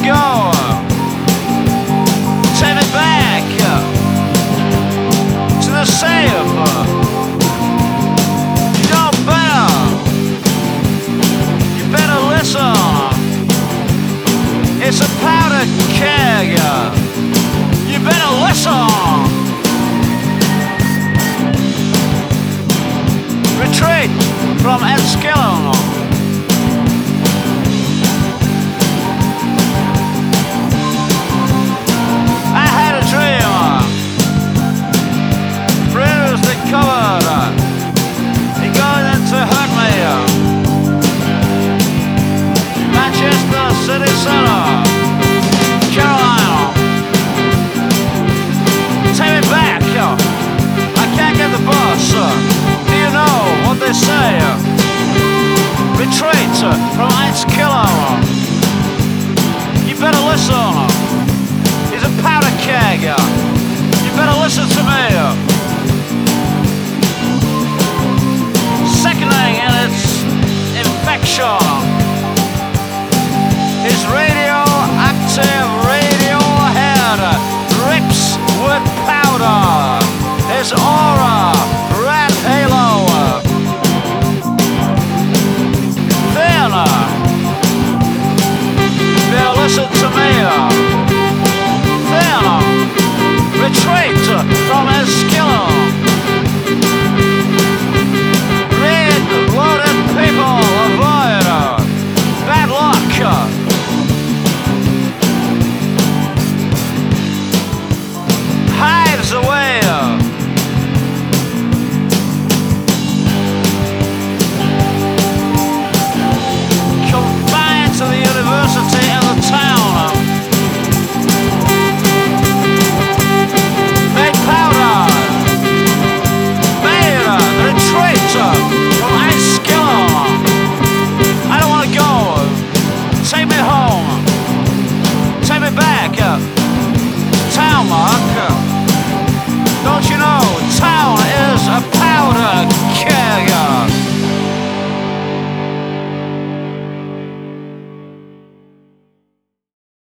go. Take me back to the safe. You know better. You better listen. It's a powder keg. You better listen. Retreat from Enniskillen. I had a dream. Bruised and covered. He going in to hurt me. Manchester City Centre.